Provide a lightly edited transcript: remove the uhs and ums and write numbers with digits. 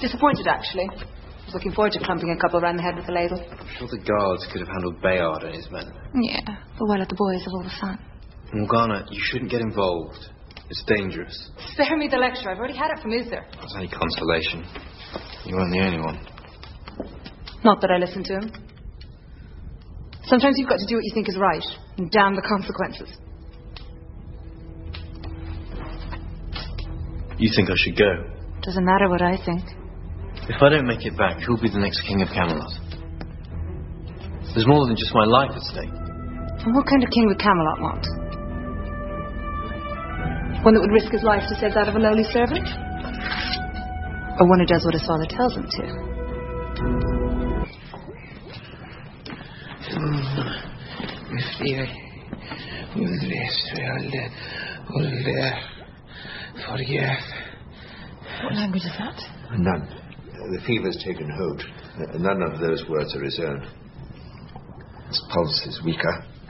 Disappointed, actually. I was looking forward to clumping a couple around the head with a ladle. I'm sure the guards could have handled Bayard and his men. Yeah, but why let the boys have all the fun? Morgana, you shouldn't get involved. It's dangerous. Spare me the lecture. I've already had it from Uther. That's any consolation. You weren't the only one. Not that I listened to him. Sometimes you've got to do what you think is right, and damn the consequences. You think I should go? Doesn't matter what I think. If I don't make it back, who'll be the next king of Camelot? There's more than just my life at stake. And what kind of king would Camelot want? One that would risk his life to save that of a lowly servant? Or one who does what his father tells him to? What language is that? None. The fever's taken hold. None of those words are his own. His pulse is weaker.